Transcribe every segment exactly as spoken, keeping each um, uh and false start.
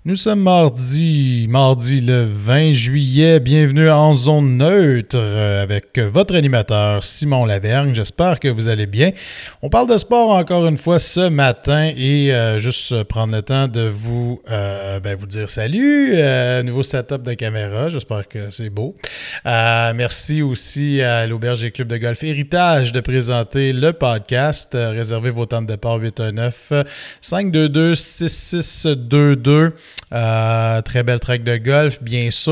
Nous sommes mardi, mardi le vingt juillet. Bienvenue en zone neutre avec votre animateur Simon Lavergne. J'espère que vous allez bien. On parle de sport encore une fois ce matin et euh, juste prendre le temps de vous, euh, ben, vous dire salut. Euh, nouveau setup de caméra, j'espère que c'est beau. Euh, merci aussi à l'Auberge et Club de Golf Héritage de présenter le podcast. Euh, réservez vos temps de départ huit un neuf, cinq deux deux, six six deux deux. Euh, très belle track de golf, bien sûr,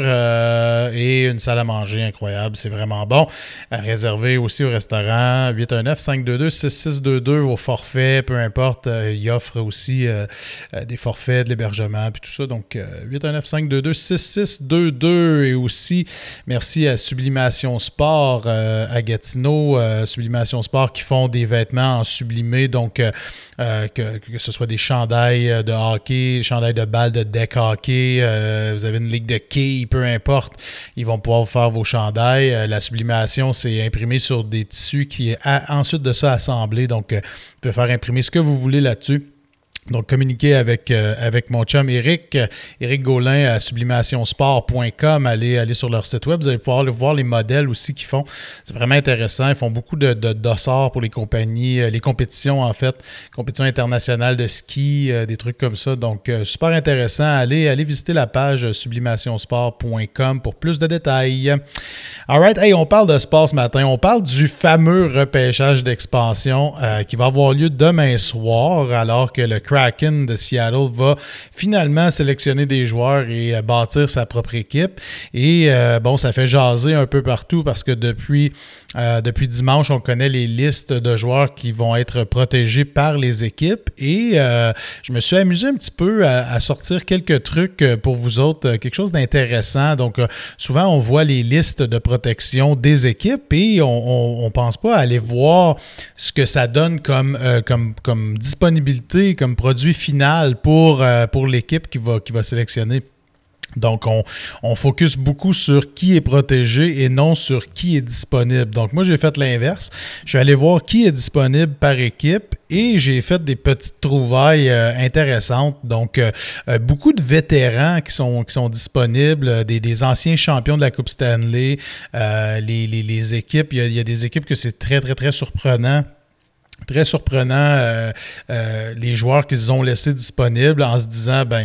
euh, et une salle à manger incroyable, c'est vraiment bon. À réserver aussi au restaurant huit un neuf, cinq deux deux, six six deux deux, vos forfaits, peu importe. Euh, il offre aussi euh, euh, des forfaits, de l'hébergement, puis tout ça. Donc, euh, huit un neuf, cinq deux deux, six six deux deux. Et aussi, merci à Sublimation Sport euh, à Gatineau. Euh, Sublimation Sport qui font des vêtements en sublimé, donc euh, euh, que, que ce soit des chandails de hockey, des chandails de balle de deck hockey, euh, vous avez une ligue de quilles, peu importe, ils vont pouvoir faire vos chandails. Euh, la sublimation, c'est imprimé sur des tissus qui est à, ensuite de ça assemblé, donc euh, vous pouvez faire imprimer ce que vous voulez là-dessus. Donc, communiquez avec, euh, avec mon chum Eric, Eric Gaulin à sublimationsport point com. Allez, allez sur leur site web, vous allez pouvoir voir les modèles aussi qu'ils font. C'est vraiment intéressant. Ils font beaucoup de, de d'ossorts pour les compagnies, euh, les compétitions en fait, compétitions internationales de ski, euh, des trucs comme ça. Donc, euh, super intéressant. Allez, allez visiter la page sublimationsport point com pour plus de détails. All right, hey, on parle de sport ce matin. On parle du fameux repêchage d'expansion euh, qui va avoir lieu demain soir, alors que le Kraken de Seattle va finalement sélectionner des joueurs et euh, bâtir sa propre équipe. Et euh, bon, ça fait jaser un peu partout parce que depuis, euh, depuis dimanche, on connaît les listes de joueurs qui vont être protégés par les équipes. Et euh, je me suis amusé un petit peu à, à sortir quelques trucs pour vous autres, quelque chose d'intéressant. Donc, euh, souvent, on voit les listes de protection des équipes et on ne pense pas aller voir ce que ça donne comme, euh, comme, comme disponibilité, comme produit final pour, euh, pour l'équipe qui va, qui va sélectionner. Donc, on, on focus beaucoup sur qui est protégé et non sur qui est disponible. Donc, moi, j'ai fait l'inverse. Je suis allé voir qui est disponible par équipe et j'ai fait des petites trouvailles euh, intéressantes. Donc, euh, euh, beaucoup de vétérans qui sont, qui sont disponibles, des, des anciens champions de la Coupe Stanley, euh, les, les, les équipes, il y, a, il y a des équipes que c'est très, très, très surprenant. Très surprenant, euh, euh, les joueurs qu'ils ont laissés disponibles en se disant, ben,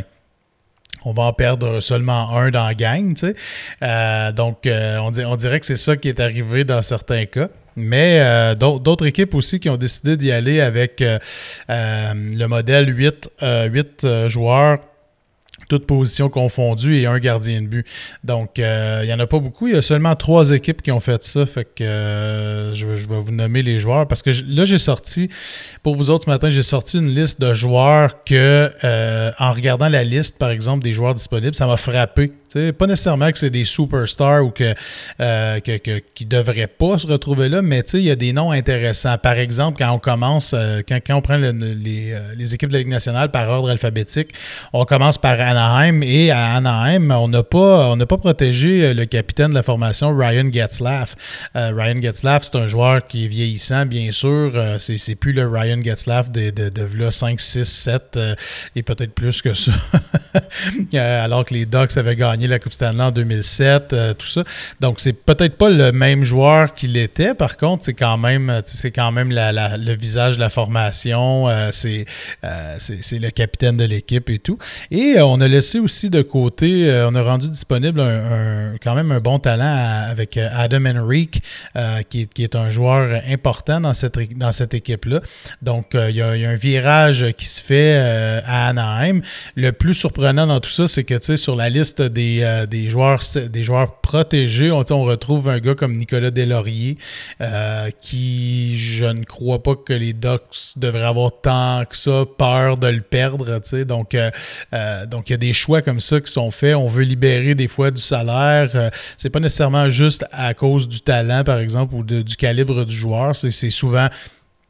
on va en perdre seulement un dans la gang, tu sais. Euh, donc, euh, on, dir- on dirait que c'est ça qui est arrivé dans certains cas. Mais euh, d'autres, d'autres équipes aussi qui ont décidé d'y aller avec euh, euh, le modèle huit, euh, huit euh, joueurs, toutes positions confondues et un gardien de but. Donc, euh, il n'y en a pas beaucoup. Il y a seulement trois équipes qui ont fait ça. Fait que euh, je, je vais vous nommer les joueurs. Parce que je, là, j'ai sorti, pour vous autres ce matin, j'ai sorti une liste de joueurs que, euh, en regardant la liste, par exemple, des joueurs disponibles, ça m'a frappé. T'sais, pas nécessairement que c'est des superstars ou que, euh, que, que, qui ne devraient pas se retrouver là, mais il y a des noms intéressants. Par exemple, quand on commence, euh, quand, quand on prend le, les, euh, les équipes de la Ligue nationale par ordre alphabétique, on commence par Anaheim et à Anaheim, on n'a pas, on n'a pas protégé le capitaine de la formation, Ryan Getzlaf. Euh, Ryan Getzlaf, c'est un joueur qui est vieillissant, bien sûr. Euh, c'est, c'est plus le Ryan Getzlaf de, de, de, de cinq, six, sept euh, et peut-être plus que ça. Alors que les Ducks avaient gagné la Coupe Stanley en deux mille sept, euh, tout ça. Donc, c'est peut-être pas le même joueur qu'il était. Par contre, c'est quand même, c'est quand même la, la, le visage de la formation. Euh, c'est, euh, c'est, c'est le capitaine de l'équipe et tout. Et euh, on a laissé aussi de côté, euh, on a rendu disponible un, un, quand même un bon talent à, avec Adam Henrique, euh, qui, est, qui est un joueur important dans cette, dans cette équipe-là. Donc, euh, il y a, il y a un virage qui se fait euh, à Anaheim. Le plus surprenant dans tout ça, c'est que, tu sais, sur la liste des, euh, des, joueurs, des joueurs protégés, on, on retrouve un gars comme Nicolas Deslauriers, euh, qui, je ne crois pas que les Ducks devraient avoir tant que ça peur de le perdre, tu sais. Donc, euh, euh, donc, il y a des choix comme ça qui sont faits. On veut libérer des fois du salaire. Euh, c'est pas nécessairement juste à cause du talent, par exemple, ou de, du calibre du joueur. C'est, c'est souvent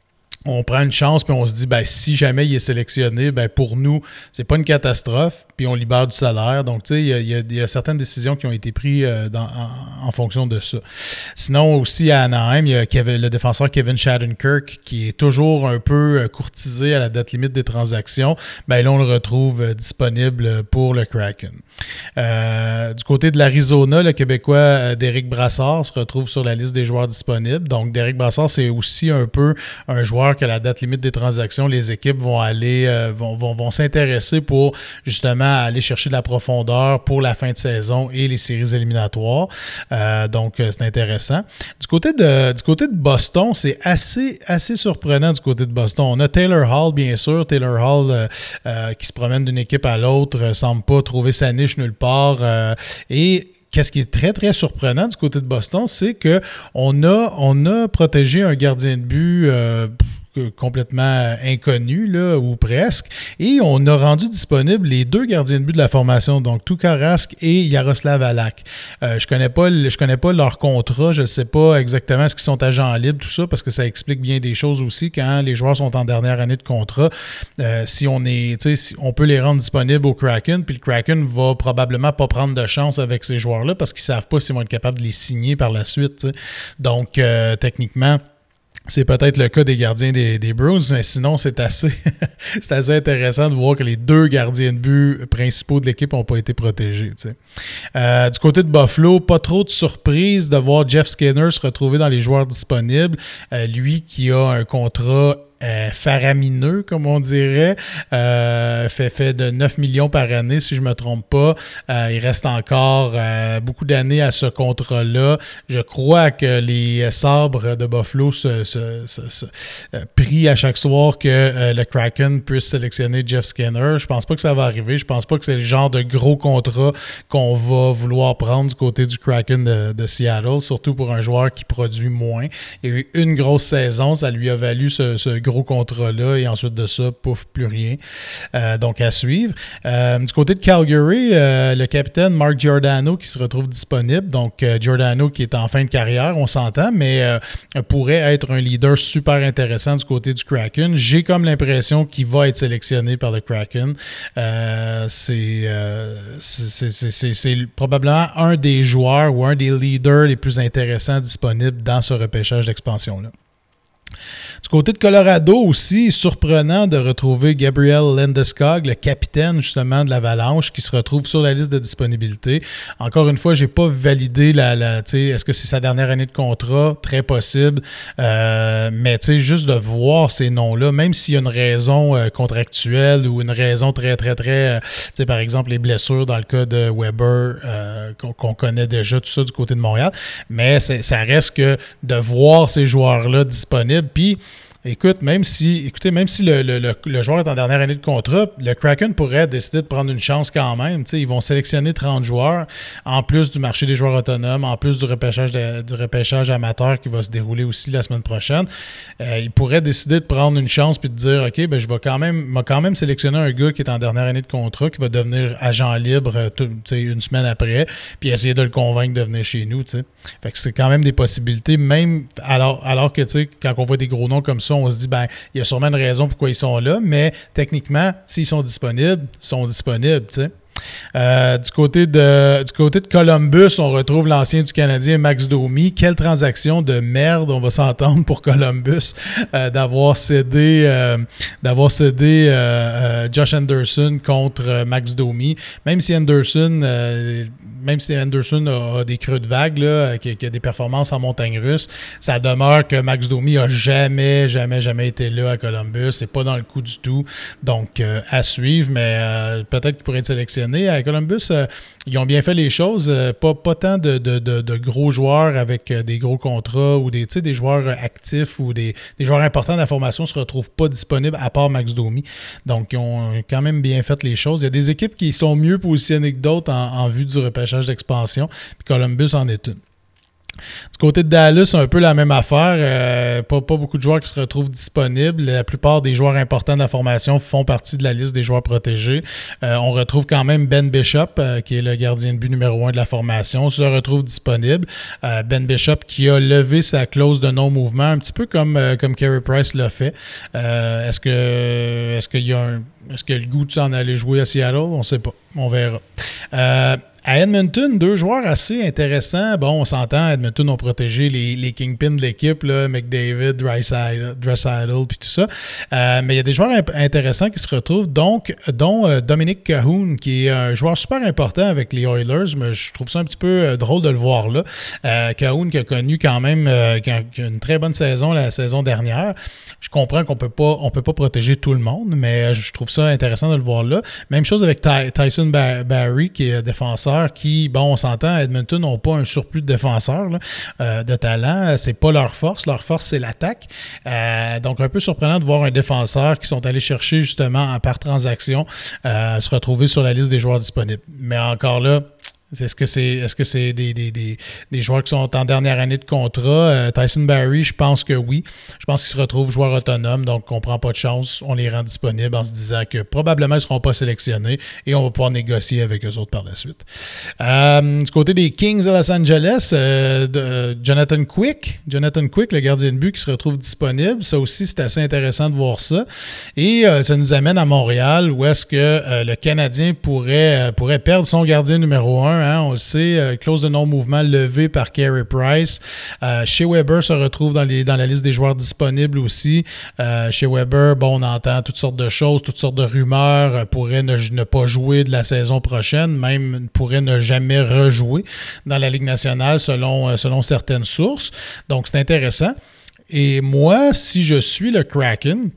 on prend une chance puis on se dit ben si jamais il est sélectionné, ben pour nous c'est pas une catastrophe puis on libère du salaire. Donc tu sais il y a, il y, a, il y a certaines décisions qui ont été prises euh, dans, en, en fonction de ça. Sinon aussi à Anaheim il y a Kevin, le défenseur Kevin Shattenkirk qui est toujours un peu courtisé à la date limite des transactions. Ben là on le retrouve euh, disponible pour le Kraken. Euh, du côté de l'Arizona, le Québécois euh, Derick Brassard se retrouve sur la liste des joueurs disponibles. Donc, Derick Brassard, c'est aussi un peu un joueur qu'à la date limite des transactions, les équipes vont aller euh, vont, vont, vont s'intéresser pour justement aller chercher de la profondeur pour la fin de saison et les séries éliminatoires. Euh, donc, euh, c'est intéressant. Du côté de, du côté de Boston, c'est assez, assez surprenant du côté de Boston. On a Taylor Hall, bien sûr. Taylor Hall euh, euh, qui se promène d'une équipe à l'autre, ne euh, semble pas trouver sa niche nulle part. Euh, et qu'est-ce qui est très, très surprenant du côté de Boston, c'est qu'on a, on a protégé un gardien de but euh, complètement inconnu, là, ou presque, et on a rendu disponible les deux gardiens de but de la formation, donc Tuukka Rask et Yaroslav Halak. Euh, je connais pas, je connais pas leur contrat, je ne sais pas exactement est-ce qu'ils sont agents libres, tout ça, parce que ça explique bien des choses aussi quand les joueurs sont en dernière année de contrat. Euh, si on est, tu sais, si on peut les rendre disponibles au Kraken, puis le Kraken va probablement pas prendre de chance avec ces joueurs-là parce qu'ils savent pas s'ils vont être capables de les signer par la suite, tu sais. Donc, euh, techniquement, c'est peut-être le cas des gardiens des, des Bruins, mais sinon, c'est assez, c'est assez intéressant de voir que les deux gardiens de but principaux de l'équipe n'ont pas été protégés. Tu sais. Euh, du côté de Buffalo, pas trop de surprise de voir Jeff Skinner se retrouver dans les joueurs disponibles. Euh, lui qui a un contrat Euh, faramineux, comme on dirait, euh, fait, fait de neuf millions par année, si je ne me trompe pas. Euh, il reste encore euh, beaucoup d'années à ce contrat-là. Je crois que les sabres de Buffalo se, se, se, se euh, prient à chaque soir que euh, le Kraken puisse sélectionner Jeff Skinner. Je pense pas que ça va arriver. Je pense pas que c'est le genre de gros contrat qu'on va vouloir prendre du côté du Kraken de, de Seattle, surtout pour un joueur qui produit moins. Il y a eu une grosse saison, ça lui a valu ce, ce gros contrat-là et ensuite de ça, pouf, plus rien. Euh, donc, à suivre. Euh, du côté de Calgary, euh, le capitaine Mark Giordano qui se retrouve disponible. Donc, euh, Giordano qui est en fin de carrière, on s'entend, mais euh, pourrait être un leader super intéressant du côté du Kraken. J'ai comme l'impression qu'il va être sélectionné par le Kraken. Euh, c'est, euh, c'est, c'est, c'est, c'est probablement un des joueurs ou un des leaders les plus intéressants disponibles dans ce repêchage d'expansion-là. Du côté de Colorado aussi, surprenant de retrouver Gabriel Landeskog, le capitaine justement de l'Avalanche, qui se retrouve sur la liste de disponibilité. Encore une fois, je n'ai pas validé la, la tu sais, est-ce que c'est sa dernière année de contrat? Très possible. Euh, mais tu sais, juste de voir ces noms-là, même s'il y a une raison euh, contractuelle ou une raison très, très, très, euh, tu sais, par exemple, les blessures dans le cas de Weber, euh, qu'on, qu'on connaît déjà, tout ça du côté de Montréal. Mais c'est, ça reste que de voir ces joueurs-là disponibles. Puis, écoute, même si, écoutez, même si le, le, le, le joueur est en dernière année de contrat, le Kraken pourrait décider de prendre une chance quand même. T'sais, ils vont sélectionner trente joueurs, en plus du marché des joueurs autonomes, en plus du repêchage, de, du repêchage amateur qui va se dérouler aussi la semaine prochaine. Euh, ils pourraient décider de prendre une chance puis de dire, OK, ben, je vais quand même, vais quand même sélectionner un gars qui est en dernière année de contrat, qui va devenir agent libre tout, une semaine après, puis essayer de le convaincre de venir chez nous. T'sais. Fait que c'est quand même des possibilités, même alors, alors que quand on voit des gros noms comme ça, on se dit, ben, il y a sûrement une raison pourquoi ils sont là, mais techniquement, s'ils sont disponibles, ils sont disponibles, tu sais. Euh, du, côté de, du côté de Columbus, on retrouve l'ancien du Canadien Max Domi. Quelle transaction de merde, on va s'entendre pour Columbus, euh, d'avoir cédé, euh, d'avoir cédé euh, euh, Josh Anderson contre euh, Max Domi. Même si Anderson, euh, même si Anderson a, a des creux de vague, là, qui, qui a des performances en montagne russe, ça demeure que Max Domi a jamais, jamais, jamais été là à Columbus. C'est pas dans le coup du tout. Donc, euh, à suivre, mais euh, peut-être qu'il pourrait être sélectionné. À Columbus, euh, ils ont bien fait les choses. Euh, pas, pas tant de, de, de, de gros joueurs avec euh, des gros contrats ou des, des joueurs actifs ou des, des joueurs importants de la formation ne se retrouvent pas disponibles à part Max Domi. Donc, ils ont quand même bien fait les choses. Il y a des équipes qui sont mieux positionnées que d'autres en, en vue du repêchage d'expansion. Puis Columbus en est une. Du côté de Dallas, c'est un peu la même affaire. Euh, pas, pas beaucoup de joueurs qui se retrouvent disponibles. La plupart des joueurs importants de la formation font partie de la liste des joueurs protégés. Euh, on retrouve quand même Ben Bishop, euh, qui est le gardien de but numéro un de la formation, se retrouve disponible. Euh, Ben Bishop qui a levé sa clause de non-mouvement, un petit peu comme, euh, comme Carey Price l'a fait. Euh, est-ce que est-ce qu'il y a un, est-ce qu'il y a le goût de s'en aller jouer à Seattle? On ne sait pas. On verra. Euh, À Edmonton, deux joueurs assez intéressants. Bon, on s'entend, Edmonton ont protégé les, les kingpins de l'équipe, là, McDavid, Draisaitl, puis tout ça. Euh, mais il y a des joueurs imp- intéressants qui se retrouvent, donc, dont euh, Dominic Cahoon, qui est un joueur super important avec les Oilers, mais je trouve ça un petit peu euh, drôle de le voir là. Euh, Cahoon qui a connu quand même euh, qui a, qui a une très bonne saison la saison dernière. Je comprends qu'on peut pas, on peut pas protéger tout le monde, mais je trouve ça intéressant de le voir là. Même chose avec Ty- Tyson ba- Barrie, qui est défenseur, qui, bon, on s'entend, Edmonton n'ont pas un surplus de défenseurs là, euh, de talent. C'est pas leur force. Leur force, c'est l'attaque. Euh, donc, un peu surprenant de voir un défenseur qui sont allés chercher justement par transaction euh, se retrouver sur la liste des joueurs disponibles. Mais encore là, Est-ce que c'est, est-ce que c'est des, des, des, des joueurs qui sont en dernière année de contrat? Euh, Tyson Barrie, je pense que oui. Je pense qu'ils se retrouvent joueurs autonomes, donc on ne prend pas de chance. On les rend disponibles en se disant que probablement ils ne seront pas sélectionnés et on va pouvoir négocier avec eux autres par la suite. Euh, du côté des Kings de Los Angeles, euh, de, euh, Jonathan Quick, Jonathan Quick, le gardien de but qui se retrouve disponible. Ça aussi, c'est assez intéressant de voir ça. Et euh, ça nous amène à Montréal où est-ce que euh, le Canadien pourrait, euh, pourrait perdre son gardien numéro un. Hein, on le sait, euh, clause de non-mouvement levée par Carey Price. Euh, Shea Weber se retrouve dans, les, dans la liste des joueurs disponibles aussi. Euh, Shea Weber, bon, on entend toutes sortes de choses, toutes sortes de rumeurs, euh, pourrait ne, ne pas jouer de la saison prochaine, même pourrait ne jamais rejouer dans la Ligue nationale selon, euh, selon certaines sources. Donc, c'est intéressant. Et moi, si je suis le Kraken,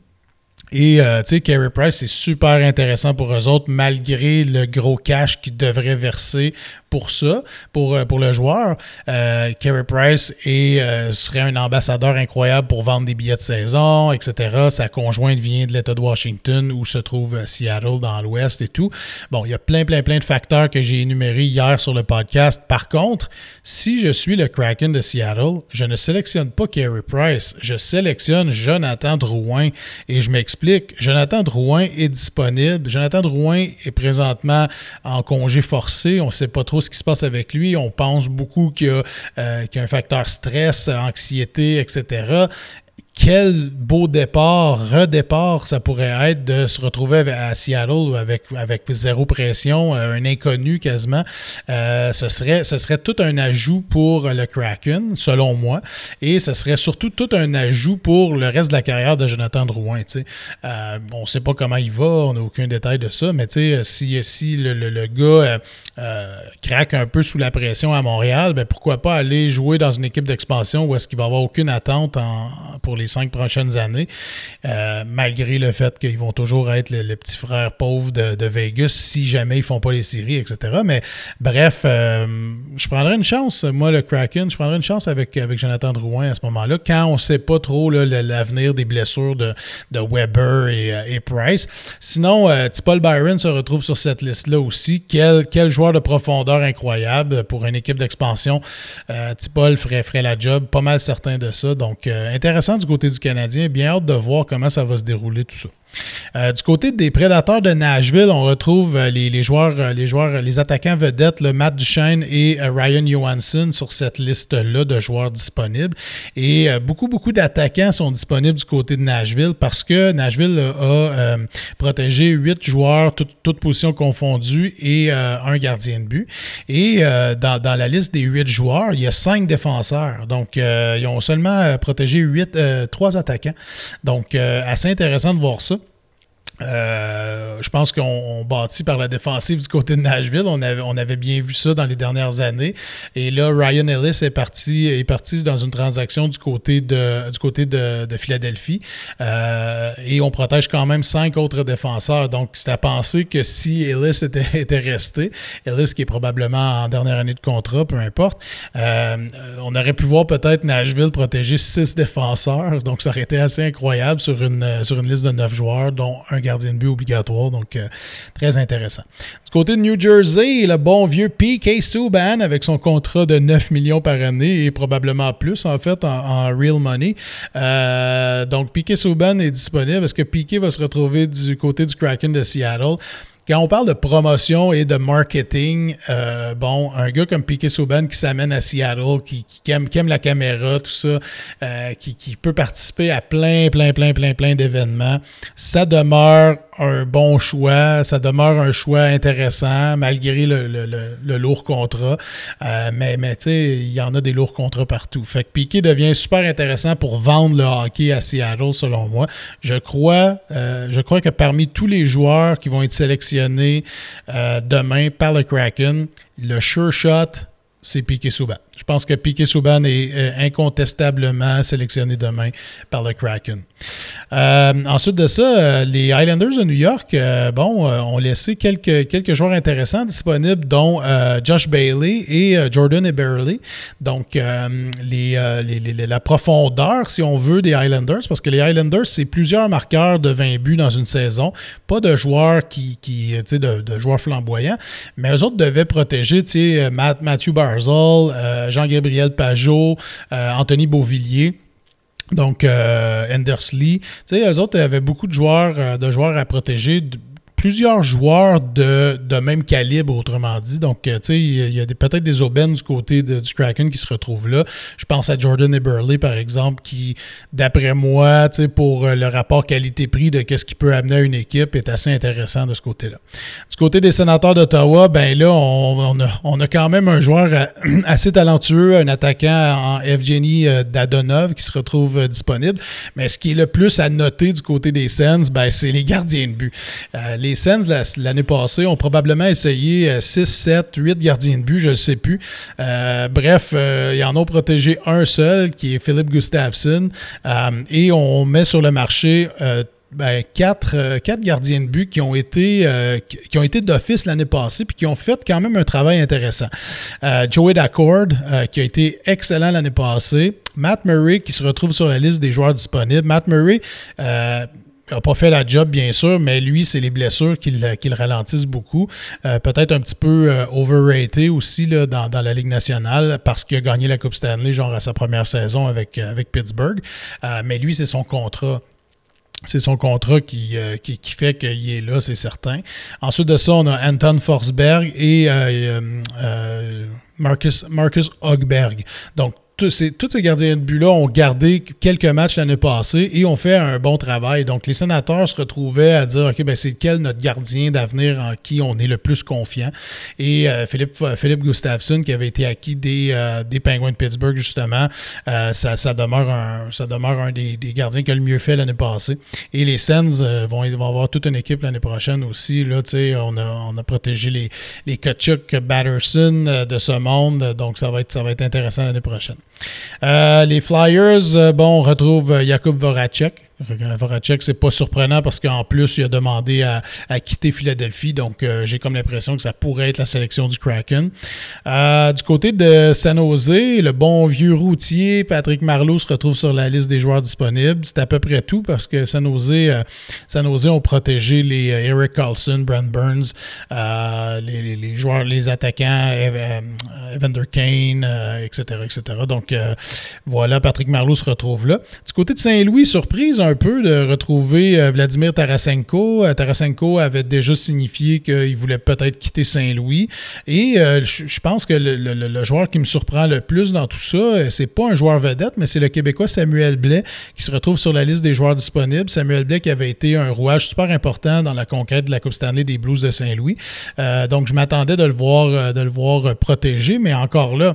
et, euh, tu sais, Carey Price, c'est super intéressant pour eux autres, malgré le gros cash qu'ils devraient verser pour ça, pour, pour le joueur. Euh, Carey Price est, euh, serait un ambassadeur incroyable pour vendre des billets de saison, et cetera. Sa conjointe vient de l'État de Washington, où se trouve Seattle, dans l'Ouest et tout. Bon, il y a plein, plein, plein de facteurs que j'ai énumérés hier sur le podcast. Par contre, si je suis le Kraken de Seattle, je ne sélectionne pas Carey Price, je sélectionne Jonathan Drouin, et je m'explique. Jonathan Drouin est disponible. Jonathan Drouin est présentement en congé forcé. On ne sait pas trop ce qui se passe avec lui. On pense beaucoup qu'il y a, euh, qu'il y a un facteur stress, anxiété, et cetera. Quel beau départ, redépart ça pourrait être de se retrouver à Seattle avec, avec zéro pression, un inconnu quasiment. Euh, ce serait, ce serait tout un ajout pour le Kraken, selon moi, et ce serait surtout tout un ajout pour le reste de la carrière de Jonathan Drouin. Euh, on ne sait pas comment il va, on n'a aucun détail de ça, mais si, si le, le, le gars euh, euh, craque un peu sous la pression à Montréal, ben pourquoi pas aller jouer dans une équipe d'expansion où est-ce qu'il va avoir aucune attente en, pour les cinq prochaines années, euh, malgré le fait qu'ils vont toujours être le, le petit frère pauvre de, de Vegas si jamais ils ne font pas les séries, et cetera. Mais bref, euh, je prendrais une chance, moi le Kraken, je prendrais une chance avec, avec Jonathan Drouin à ce moment-là, quand on ne sait pas trop là, l'avenir des blessures de, de Weber et, et Price. Sinon, euh, Paul Byron se retrouve sur cette liste-là aussi. Quel, quel joueur de profondeur incroyable pour une équipe d'expansion. Euh, Paul ferait, ferait la job, pas mal certain de ça. Donc, euh, intéressant du côté du Canadien. Bien hâte de voir comment ça va se dérouler tout ça. Euh, du côté des Prédateurs de Nashville, on retrouve euh, les, les joueurs, euh, les joueurs, les attaquants vedettes, le Matt Duchene et euh, Ryan Johansson sur cette liste-là de joueurs disponibles. Et euh, beaucoup, beaucoup d'attaquants sont disponibles du côté de Nashville parce que Nashville a euh, protégé huit joueurs, tout, toutes positions confondues, et euh, un gardien de but. Et euh, dans, dans la liste des huit joueurs, il y a cinq défenseurs. Donc, euh, ils ont seulement protégé huit, euh, trois attaquants. Donc, euh, assez intéressant de voir ça. Euh, je pense qu'on on bâtit par la défensive du côté de Nashville. On avait, on avait bien vu ça dans les dernières années. Et là, Ryan Ellis est parti, est parti dans une transaction du côté de, du côté de, de Philadelphie. Euh, et on protège quand même cinq autres défenseurs. Donc, c'est à penser que si Ellis était, était resté, Ellis qui est probablement en dernière année de contrat, peu importe, euh, on aurait pu voir peut-être Nashville protéger six défenseurs. Donc, ça aurait été assez incroyable sur une, sur une liste de neuf joueurs, dont un gardien de but obligatoire. Donc, euh, très intéressant. Du côté de New Jersey, le bon vieux P K Subban avec son contrat de neuf millions par année et probablement plus, en fait, en, en real money. Euh, donc, P K Subban est disponible. Est-ce que P K va se retrouver du côté du Kraken de Seattle? Quand on parle de promotion et de marketing, euh, bon, un gars comme P K Subban qui s'amène à Seattle, qui, qui, aime, qui aime la caméra, tout ça, euh, qui, qui peut participer à plein, plein, plein, plein, plein d'événements, ça demeure un bon choix, ça demeure un choix intéressant malgré le, le, le, le lourd contrat. Euh, mais mais tu sais, il y en a des lourds contrats partout. Fait que P K devient super intéressant pour vendre le hockey à Seattle, selon moi. Je crois, euh, je crois que parmi tous les joueurs qui vont être sélectionnés euh, demain par le Kraken, le sure shot, c'est P K Subban. Je pense que P K Subban est euh, incontestablement sélectionné demain par le Kraken. Euh, ensuite de ça, euh, les Islanders de New York, euh, bon, euh, ont laissé quelques, quelques joueurs intéressants disponibles, dont euh, Josh Bailey et euh, Jordan Eberle. Donc, euh, les, euh, les, les, la profondeur, si on veut, des Islanders, parce que les Islanders, c'est plusieurs marqueurs de vingt buts dans une saison, pas de joueurs qui, qui tu sais, de, de joueurs flamboyants, mais eux autres devaient protéger, tu sais, Matt, Matthew Barzal, euh, Jean-Gabriel Pajot, euh, Anthony Beauvillier. Donc, euh, Anders Lee. Tu sais, eux autres avaient beaucoup de joueurs, euh, de joueurs à protéger. De, plusieurs joueurs de, de même calibre, autrement dit. Donc, tu sais, il y a des, peut-être des aubaines du côté de, du Kraken qui se retrouvent là. Je pense à Jordan Eberle, par exemple, qui, d'après moi, tu sais, pour le rapport qualité-prix de qu'est-ce qui peut amener à une équipe, est assez intéressant de ce côté-là. Du côté des Sénateurs d'Ottawa, ben là, on, on, a, on a quand même un joueur assez talentueux, un attaquant en Evgeny Dadonov qui se retrouve disponible. Mais ce qui est le plus à noter du côté des Sens, ben, c'est les gardiens de but. Euh, les Les Sens, l'année passée, ont probablement essayé six, sept, huit gardiens de but, je ne sais plus. Euh, bref, euh, ils en ont protégé un seul, qui est Philippe Gustafsson. Euh, et on met sur le marché euh, ben, quatre, euh, quatre gardiens de but qui ont été, euh, qui, qui ont été d'office l'année passée puis qui ont fait quand même un travail intéressant. Euh, Joey Daccord, euh, qui a été excellent l'année passée. Matt Murray, qui se retrouve sur la liste des joueurs disponibles. Matt Murray... Euh, n'a pas fait la job, bien sûr, mais lui, c'est les blessures qui le, qui le ralentissent beaucoup. Euh, peut-être un petit peu euh, overrated aussi là, dans, dans la Ligue nationale parce qu'il a gagné la Coupe Stanley genre à sa première saison avec, avec Pittsburgh. Euh, mais lui, c'est son contrat. C'est son contrat qui, euh, qui, qui fait qu'il est là, c'est certain. Ensuite de ça, on a Anton Forsberg et euh, euh, Marcus, Marcus Högberg. Donc, Tous ces, tous ces gardiens de but-là ont gardé quelques matchs l'année passée et ont fait un bon travail. Donc, les Sénateurs se retrouvaient à dire, OK, ben c'est quel notre gardien d'avenir en qui on est le plus confiant? Et euh, Philippe, Philippe Gustafsson, qui avait été acquis des, euh, des Penguins de Pittsburgh, justement, euh, ça, ça demeure un, ça demeure un des, des gardiens qui a le mieux fait l'année passée. Et les Sens euh, vont, vont avoir toute une équipe l'année prochaine aussi. Là, tu sais, on a, on a protégé les, les Tkachuk, Batterson euh, de ce monde. Donc, ça va être, ça va être intéressant l'année prochaine. Euh, les Flyers, euh, bon, on retrouve euh, Jakub Voracek. Voracek, c'est pas surprenant parce qu'en plus, il a demandé à, à quitter Philadelphie. Donc, euh, j'ai comme l'impression que ça pourrait être la sélection du Kraken. Euh, du côté de San Jose, le bon vieux routier Patrick Marleau se retrouve sur la liste des joueurs disponibles. C'est à peu près tout parce que San Jose, euh, San Jose ont protégé les euh, Erik Karlsson, Brent Burns, euh, les, les, les joueurs, les attaquants, euh, Evander Kane, euh, et cetera, et cetera. Donc, euh, voilà, Patrick Marleau se retrouve là. Du côté de Saint-Louis, surprise, un peu de retrouver euh, Vladimir Tarasenko. Euh, Tarasenko avait déjà signifié qu'il voulait peut-être quitter Saint-Louis. Et euh, je pense que le, le, le joueur qui me surprend le plus dans tout ça, c'est pas un joueur vedette, mais c'est le Québécois Samuel Blais qui se retrouve sur la liste des joueurs disponibles. Samuel Blais qui avait été un rouage super important dans la conquête de la Coupe Stanley des Blues de Saint-Louis. Euh, donc, je m'attendais de le voir, de le voir protégé, mais encore là,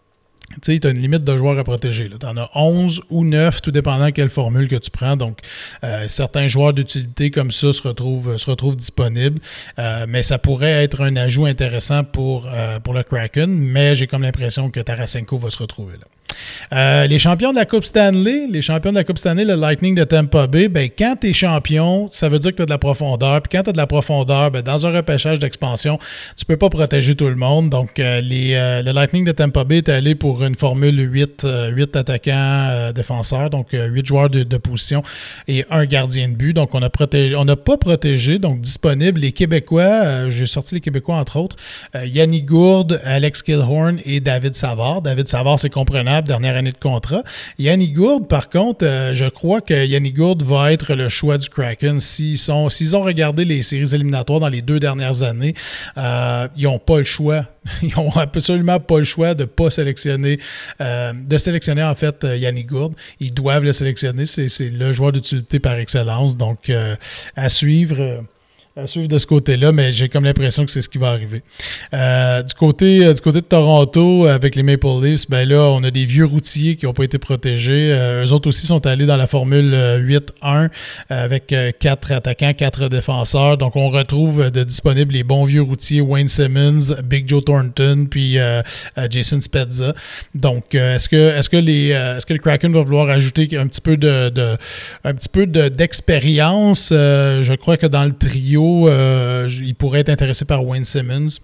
tu sais, tu as une limite de joueurs à protéger. Tu en as onze ou neuf, tout dépendant de quelle formule que tu prends. Donc, euh, certains joueurs d'utilité comme ça se retrouvent, se retrouvent disponibles. Euh, mais ça pourrait être un ajout intéressant pour, euh, pour le Kraken. Mais j'ai comme l'impression que Tarasenko va se retrouver là. Euh, les champions de la Coupe Stanley, les champions de la Coupe Stanley, le Lightning de Tampa Bay, ben, quand tu es champion, ça veut dire que tu as de la profondeur. Puis quand tu as de la profondeur, ben, dans un repêchage d'expansion, tu peux pas protéger tout le monde. Donc, euh, les, euh, le Lightning de Tampa Bay est allé pour une formule huit, euh, huit attaquants euh, défenseurs, donc euh, huit joueurs de, de position et un gardien de but. Donc, on a protégé, on n'a pas protégé, donc disponible les Québécois, euh, j'ai sorti les Québécois entre autres, euh, Yanni Gourde, Alex Killorn et David Savard. David Savard, c'est comprenable, dernière année de contrat. Yanni Gourde, par contre, euh, je crois que Yanni Gourde va être le choix du Kraken. S'ils, sont, s'ils ont regardé les séries éliminatoires dans les deux dernières années, euh, ils n'ont pas le choix. Ils n'ont absolument pas le choix de pas sélectionner, euh, de sélectionner en fait Yanni Gourde. Ils doivent le sélectionner. C'est, c'est le joueur d'utilité par excellence. Donc, euh, à suivre... Euh, à suivre de ce côté-là, mais j'ai comme l'impression que c'est ce qui va arriver. Euh, du côté euh, du côté de Toronto, avec les Maple Leafs, ben là, on a des vieux routiers qui n'ont pas été protégés. Euh, eux autres aussi sont allés dans la formule huit un euh, avec euh, quatre attaquants, quatre défenseurs. Donc, on retrouve de disponibles les bons vieux routiers Wayne Simmons, Big Joe Thornton, puis euh, euh, Jason Spezza. Donc, euh, est-ce que est-ce que les euh, est-ce que le Kraken va vouloir ajouter un petit peu de, de un petit peu de, d'expérience? Euh, je crois que dans le trio, Euh, il pourrait être intéressé par Wayne Simmons.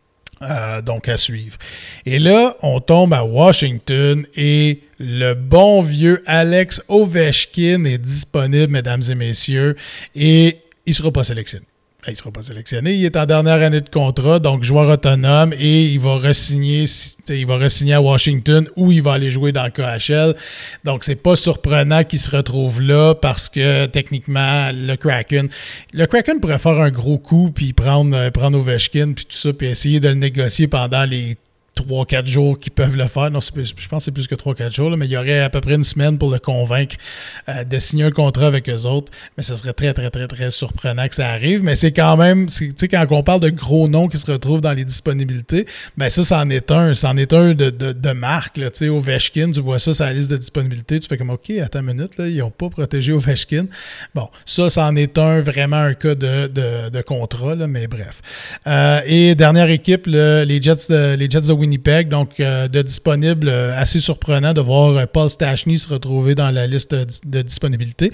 Euh, donc, à suivre. Et là, on tombe à Washington et le bon vieux Alex Ovechkin est disponible, mesdames et messieurs, et il ne sera pas sélectionné. Il ne sera pas sélectionné. Il est en dernière année de contrat, donc joueur autonome, et il va re-signer, il va re-signer à Washington ou il va aller jouer dans le K H L. Donc, c'est pas surprenant qu'il se retrouve là parce que techniquement, le Kraken, le Kraken pourrait faire un gros coup puis prendre, prendre Ovechkin puis tout ça, puis essayer de le négocier pendant les trois quatre jours qu'ils peuvent le faire. Non, c'est, je pense que c'est plus que trois quatre jours, là, mais il y aurait à peu près une semaine pour le convaincre euh, de signer un contrat avec eux autres. Mais ce serait très, très, très, très surprenant que ça arrive. Mais c'est quand même, tu sais, quand on parle de gros noms qui se retrouvent dans les disponibilités, ben ça, c'en est un. C'en est un de, de, de marque. Tu sais, Ovechkin, tu vois ça sur la liste de disponibilité, tu fais comme, OK, attends une minute, là, ils n'ont pas protégé Ovechkin. Bon, ça, c'en est un, vraiment un cas de, de, de contrat, là, mais bref. Euh, et dernière équipe, le, les Jets de, les Jets de Winnipeg, donc euh, de disponible, euh, assez surprenant de voir euh, Paul Stastny se retrouver dans la liste de, de disponibilité.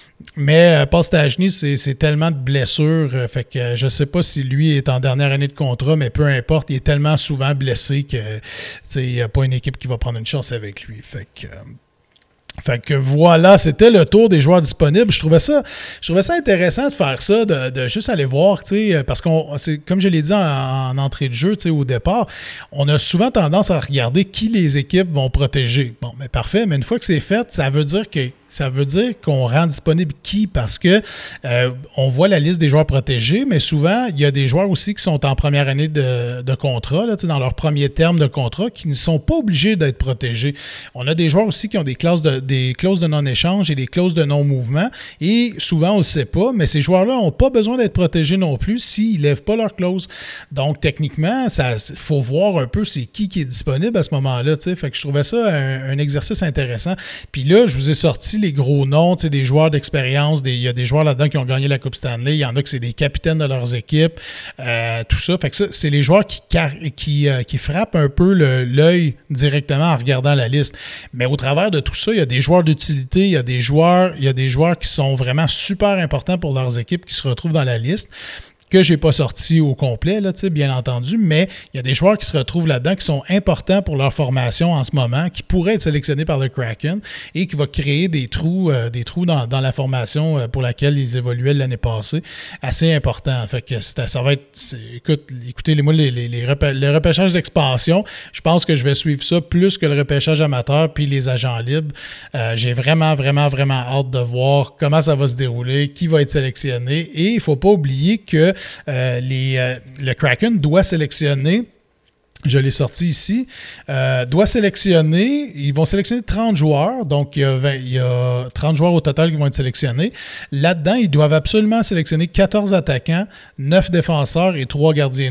Mais euh, Paul Stastny, c'est, c'est tellement de blessures, euh, fait que euh, je ne sais pas si lui est en dernière année de contrat, mais peu importe, il est tellement souvent blessé que il n'y a pas une équipe qui va prendre une chance avec lui. Fait que... Euh, Fait que voilà, c'était le tour des joueurs disponibles. Je trouvais ça, je trouvais ça intéressant de faire ça, de, de juste aller voir, tu sais, parce qu'on, c'est, comme je l'ai dit en, en entrée de jeu, tu sais, au départ, on a souvent tendance à regarder qui les équipes vont protéger. Bon, mais parfait, mais une fois que c'est fait, ça veut dire que ça veut dire qu'on rend disponible qui? Parce que euh, on voit la liste des joueurs protégés, mais souvent, il y a des joueurs aussi qui sont en première année de, de contrat, là, dans leur premier terme de contrat, qui ne sont pas obligés d'être protégés. On a des joueurs aussi qui ont des clauses de, des clauses de non-échange et des clauses de non-mouvement, et souvent, on ne le sait pas, mais ces joueurs-là n'ont pas besoin d'être protégés non plus s'ils ne lèvent pas leur clause. Donc, techniquement, il faut voir un peu c'est qui qui est disponible à ce moment-là. T'sais. Fait que je trouvais ça un, un exercice intéressant. Puis là, je vous ai sorti les gros noms, des joueurs d'expérience, il y a des joueurs là-dedans qui ont gagné la Coupe Stanley, il y en a que c'est des capitaines de leurs équipes, euh, tout ça. Fait que ça, c'est les joueurs qui, qui, euh, qui frappent un peu le, l'œil directement en regardant la liste. Mais au travers de tout ça, il y a des joueurs d'utilité, il y a des joueurs, il y a des joueurs qui sont vraiment super importants pour leurs équipes qui se retrouvent dans la liste, que je n'ai pas sorti au complet, là, bien entendu, mais il y a des joueurs qui se retrouvent là-dedans qui sont importants pour leur formation en ce moment, qui pourraient être sélectionnés par le Kraken et qui va créer des trous, euh, des trous dans, dans la formation euh, pour laquelle ils évoluaient l'année passée, assez important. Fait que c'est, ça va être, c'est, écoute, écoutez, les, moi, les, les, les, repê- les repêchages d'expansion, je pense que je vais suivre ça plus que le repêchage amateur puis les agents libres. Euh, j'ai vraiment, vraiment, vraiment hâte de voir comment ça va se dérouler, qui va être sélectionné, et il ne faut pas oublier que Euh, les, euh, le Kraken doit sélectionner, je l'ai sorti ici, euh, doit sélectionner, ils vont sélectionner trente joueurs, donc il y, a vingt, il y a trente joueurs au total qui vont être sélectionnés. Là-dedans, ils doivent absolument sélectionner quatorze attaquants, neuf défenseurs et trois gardiens de but.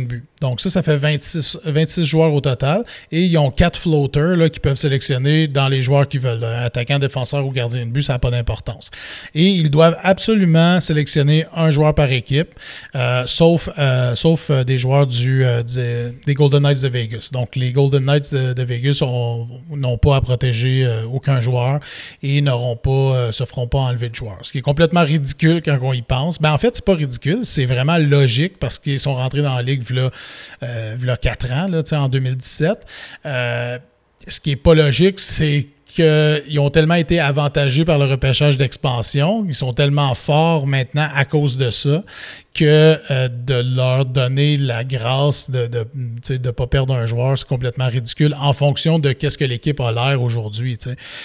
Donc ça, ça fait vingt-six, vingt-six joueurs au total. Et ils ont quatre floaters là, qui peuvent sélectionner dans les joueurs qu'ils veulent. Attaquant, défenseur ou gardien de but, ça n'a pas d'importance. Et ils doivent absolument sélectionner un joueur par équipe, euh, sauf, euh, sauf euh, des joueurs du, euh, du, des Golden Knights de Vegas. Donc les Golden Knights de, de Vegas ont, n'ont pas à protéger euh, aucun joueur et n'auront pas, euh, se feront pas enlever de joueurs. Ce qui est complètement ridicule quand on y pense. Ben, en fait, c'est pas ridicule, c'est vraiment logique parce qu'ils sont rentrés dans la ligue v'là, euh, v'là quatre ans, là, en deux mille dix-sept. Euh, ce qui est pas logique, c'est qu'ils ont tellement été avantagés par le repêchage d'expansion, ils sont tellement forts maintenant à cause de ça, que euh, de leur donner la grâce de ne de, de pas perdre un joueur, c'est complètement ridicule en fonction de qu'est-ce que l'équipe a l'air aujourd'hui.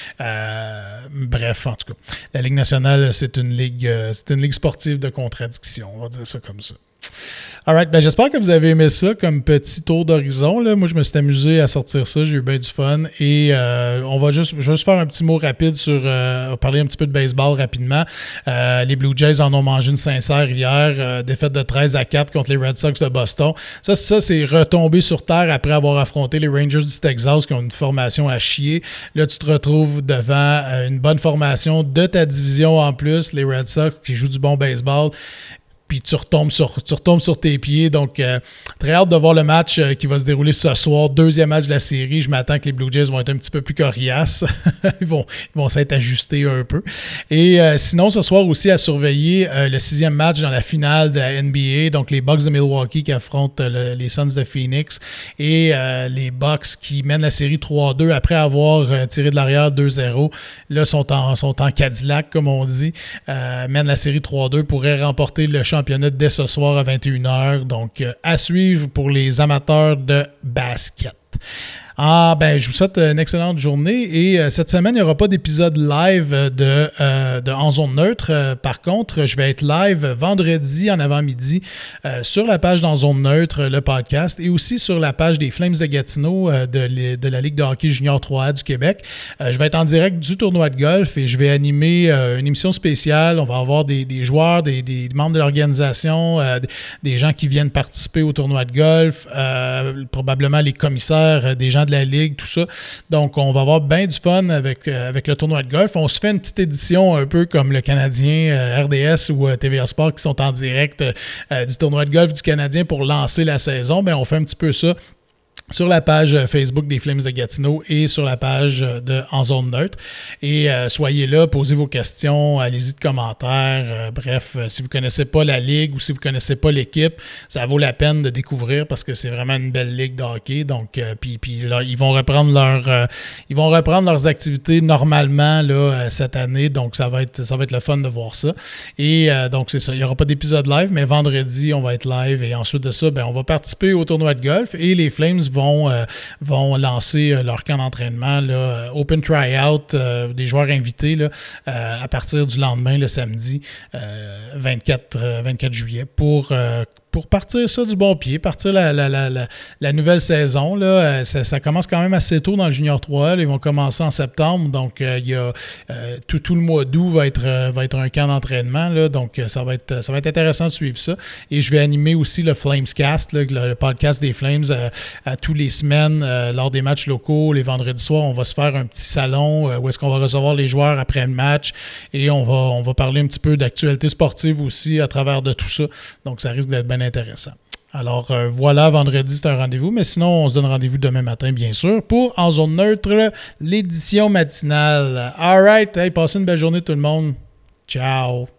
Euh, bref, en tout cas, la Ligue nationale, c'est une ligue, euh, c'est une ligue sportive de contradiction, on va dire ça comme ça. Alright, ben j'espère que vous avez aimé ça comme petit tour d'horizon. Là. Moi, je me suis amusé à sortir ça, j'ai eu bien du fun. Et euh, on va juste, juste faire un petit mot rapide sur euh, parler un petit peu de baseball rapidement. Euh, les Blue Jays en ont mangé une sincère hier, euh, défaite de treize à quatre contre les Red Sox de Boston. Ça, ça, c'est retombé sur terre après avoir affronté les Rangers du Texas qui ont une formation à chier. Là, tu te retrouves devant euh, une bonne formation de ta division en plus, les Red Sox qui jouent du bon baseball. Puis tu retombes sur, tu retombes sur tes pieds. Donc, euh, très hâte de voir le match euh, qui va se dérouler ce soir. Deuxième match de la série. Je m'attends que les Blue Jays vont être un petit peu plus coriaces. ils vont, ils vont s'être ajustés un peu. Et euh, sinon, ce soir aussi à surveiller euh, le sixième match dans la finale de la N B A. Donc, les Bucks de Milwaukee qui affrontent euh, le, les Suns de Phoenix. Et euh, les Bucks qui mènent la série trois à deux après avoir euh, tiré de l'arrière deux zéro. Là, sont en, sont en Cadillac, comme on dit. Euh, mènent la série trois à deux. Pourraient remporter le championnat championnat dès ce soir à vingt et une heures. Donc, euh, à suivre pour les amateurs de basket. Ah, ben, je vous souhaite une excellente journée et euh, cette semaine, il n'y aura pas d'épisode live de, euh, de En Zone Neutre. Euh, par contre, je vais être live vendredi en avant-midi euh, sur la page d'En Zone Neutre, le podcast, et aussi sur la page des Flames de Gatineau euh, de, les, de la Ligue de hockey junior trois A du Québec. Euh, je vais être en direct du tournoi de golf et je vais animer euh, une émission spéciale. On va avoir des, des joueurs, des, des membres de l'organisation, euh, des gens qui viennent participer au tournoi de golf, euh, probablement les commissaires, des gens de la Ligue, tout ça. Donc, on va avoir bien du fun avec, euh, avec le tournoi de golf. On se fait une petite édition un peu comme le Canadien, euh, R D S ou euh, T V A Sport qui sont en direct euh, du tournoi de golf du Canadien pour lancer la saison. Bien, on fait un petit peu ça sur la page Facebook des Flames de Gatineau et sur la page de En Zone Neutre. Et euh, soyez là, posez vos questions, allez-y de commentaires. Euh, bref, euh, si vous ne connaissez pas la Ligue ou si vous ne connaissez pas l'équipe, ça vaut la peine de découvrir parce que c'est vraiment une belle ligue de hockey. Donc, euh, puis, puis là, ils vont reprendre leur, euh, ils vont reprendre leurs activités normalement là, euh, cette année. Donc, ça va être, ça va être le fun de voir ça. Et euh, donc, c'est ça. Il n'y aura pas d'épisode live, mais vendredi, on va être live. Et ensuite de ça, ben, on va participer au tournoi de golf et les Flames vont Vont, euh, vont lancer euh, leur camp d'entraînement, là, euh, Open Tryout, euh, des joueurs invités là, euh, à partir du lendemain, le samedi euh, vingt-quatre, euh, vingt-quatre juillet, pour, euh, pour partir ça du bon pied, partir la, la, la, la, la nouvelle saison. Là, euh, ça, ça commence quand même assez tôt dans le Junior trois A. Là, ils vont commencer en septembre, donc euh, il y a, euh, tout, tout le mois d'août va être, euh, va être un camp d'entraînement. Là, donc, euh, ça, va être, ça va être intéressant de suivre ça. Et je vais animer aussi le Flamescast, là, le, le podcast des Flames, euh, à tous les semaines euh, lors des matchs locaux. Les vendredis soirs, on va se faire un petit salon euh, où est-ce qu'on va recevoir les joueurs après le match et on va, on va parler un petit peu d'actualité sportive aussi à travers de tout ça. Donc, ça risque d'être bien intéressant. Alors euh, voilà, vendredi, c'est un rendez-vous, mais sinon, on se donne rendez-vous demain matin, bien sûr, pour En Zone Neutre, l'édition matinale. All right, hey, passez une belle journée tout le monde. Ciao!